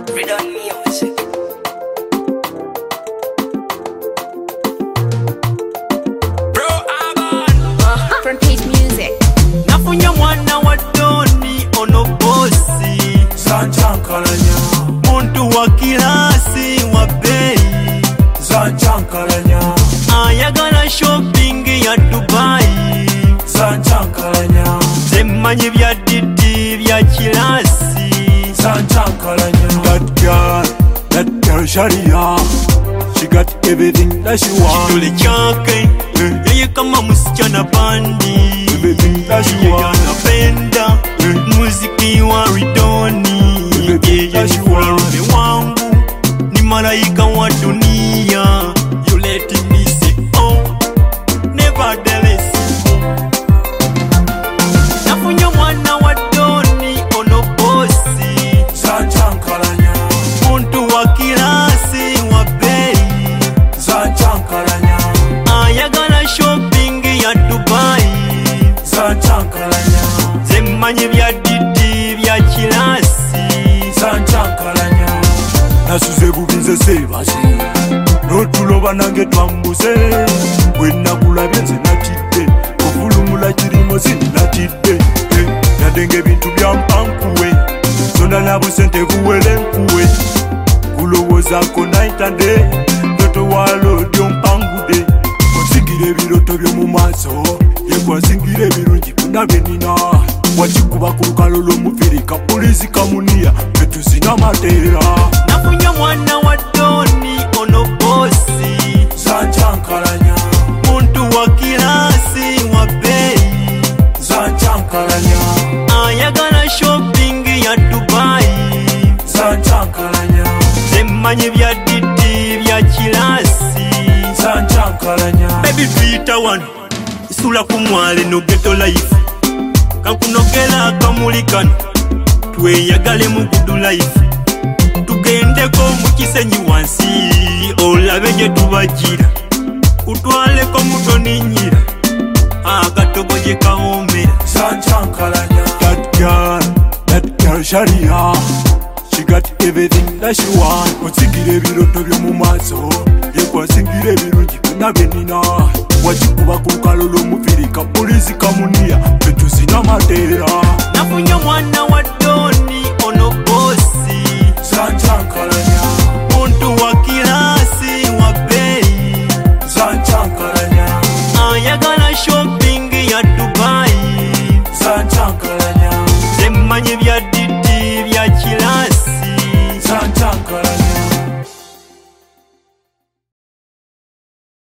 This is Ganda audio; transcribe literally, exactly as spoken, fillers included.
Redon music. Bro, Agon. Front page music. Nafunya mwana wa doni ono bosi. Zanchankalanya. Muntu wa kilasi wa bei. Zanchankalanya. Ayagala shopping ya Dubai. Zanchankalanya. Zemanyi bya didi bya kilasi. Zanchankalanya. That girl, that girl Sharia, she got everything that she wants. Kidole chake yeye kama msichana bandi. Everything that she Yeye wants. anapenda muziki wa ridoni. Yeye ni mfalme wangu, ni malaika wa dunia. You let me say oh, nevertheless. Nafunya mwana wa doni ono bosi. Zanchankalanya. Muntu wa kilasi wa bei. Zanchankalanya. Ayagala shopping ya Dubai. Zanchankalanya. Zemanyi bya didi bya kilasi. Zanchankalanya. Nasuze bubinze sebase notuloba nange twambuze bwenakulabye nze natidde ovulumula kirimo sinnatidde yadenge ebintu byampankuwe zona nabo sente buwele nkuwe kulowoozako naitande notowalo lyompangude osingira ebiroto byomu maaso yekwasingira ebirungi byonna byenina wakikuba ku lukalo lw'omufirika pulizi kamuniya etuzina mateera. Nafunya mwana wa doni ono bosi. Zanchankalanya. Muntu wa kilasi wa bei. Zanchankalanya. Ayagala shopping ya Dubai. Zanchankalanya. Zemanyi bya didi bya kilasi. Zanchankalanya. Baby twita wano isula kumwale no ghetto life. Kankunogera akamulikano tweyagale mu good life. Tugendeko mu kisenyi wansi olabe gye tubajira. Kutwaleko mutoni nyira akatogo gye kawoomera. Zanchankalanya. That girl, that girl Sharia, she got everything that she want. Osingira ebiroto byomu maaso yekwasingira ebirungi byonna byenina wakikuba ku lukalo lw'omufirika pulizi kamuniya etuzina mateera. Nafunya mwana wa doni